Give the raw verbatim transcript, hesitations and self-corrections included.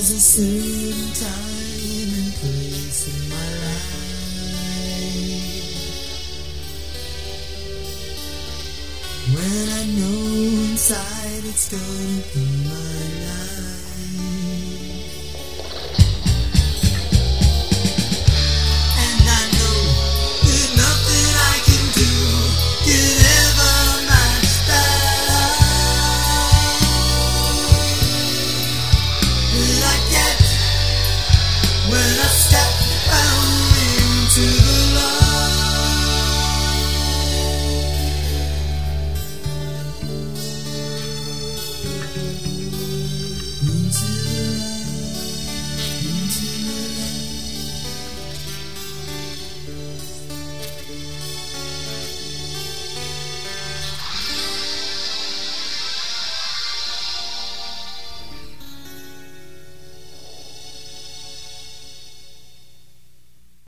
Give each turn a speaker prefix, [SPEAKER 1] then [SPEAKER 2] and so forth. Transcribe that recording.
[SPEAKER 1] There's a certain time and place in my life when I know inside it's gonna be my